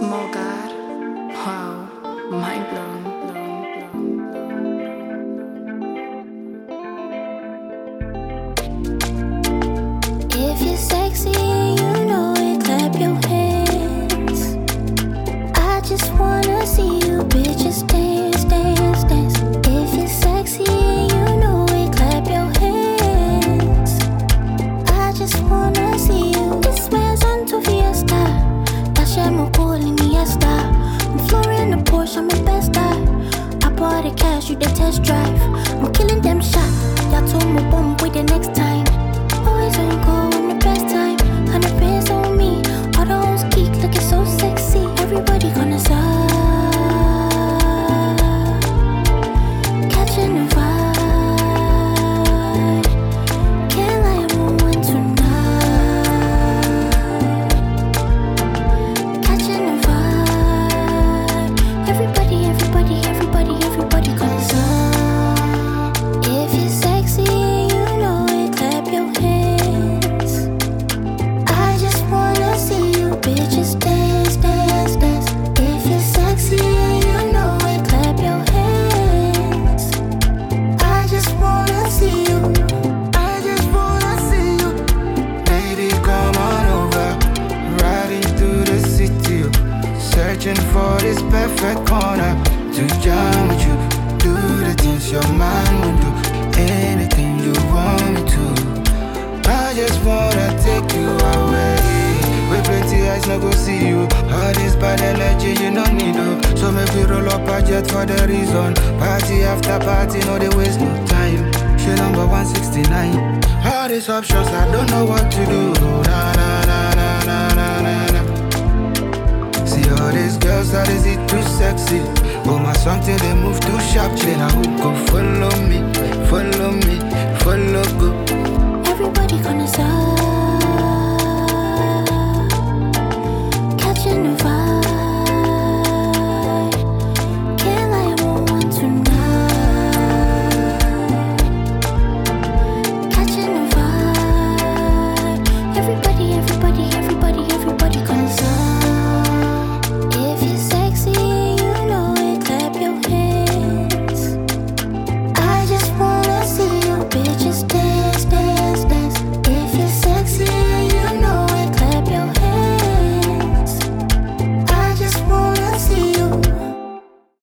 Mogad. Wow, mind blown. If you're sexy and you know it, clap your hands. I just wanna see you bitches dance, dance, dance. If you're sexy and you know it, clap your hands. I just wanna see you. This man's onto Fiesta. Lasciamo calling me Esther. I'm flooring the Porsche, I'm in best style. I bought the cash, you the test drive. I'm killing them shots. Y'all told me bomb with the next time. Always on go in the best time. 100 bands on me. All the hoes geek looking so sexy. Everybody gonna stop. Catching the vibe. Can't lie, I'm on one tonight. Catching the vibe. Everybody gonna stop. If you're sexy and you know it, clap your hands. I just wanna see you bitches dance, dance, dance. If you're sexy and you know it, clap your hands. I just wanna see you. I just wanna see you. Lady, come on over. Riding through the city, searching for this perfect corner to jam with you. Do the things your man will do. Anything you want me to. I just wanna take you away. With plenty eyes, no go see you. All this bad energy, you no need no. So make we roll up a jet for the reason. Party after party, no they waste no time. She number 169. All these options, I don't know what to do. Na na na na na na na na. See all these girls, that is it too sexy. Oh my something they move too sharp. Now who go follow me, follow me, follow go. Everybody gonna stop.